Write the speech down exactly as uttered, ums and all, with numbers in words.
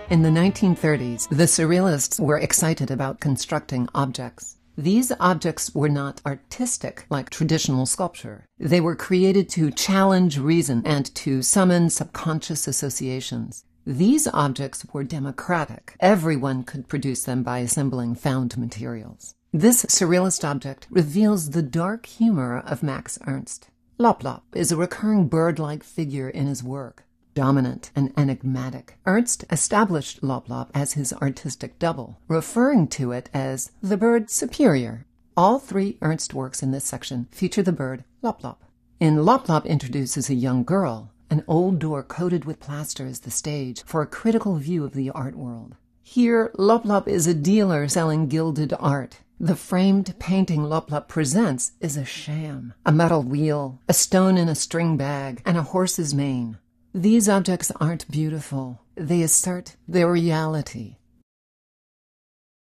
In the nineteen thirties, the Surrealists were excited about constructing objects. These objects were not artistic like traditional sculpture. They were created to challenge reason and to summon subconscious associations. These objects were democratic. Everyone could produce them by assembling found materials. This Surrealist object reveals the dark humor of Max Ernst. Lop Lop is a recurring bird-like figure in his work. Dominant and enigmatic, Ernst established Lop Lop as his artistic double, referring to it as the bird superior. All three Ernst works in this section feature the bird Lop Lop. In Lop Lop introduces a young girl. An old door coated with plaster is the stage for a critical view of the art world. Here, Lop Lop is a dealer selling gilded art. The framed painting Lop Lop presents is a sham. A metal wheel, a stone in a string bag, and a horse's mane. These objects aren't beautiful. They assert their reality.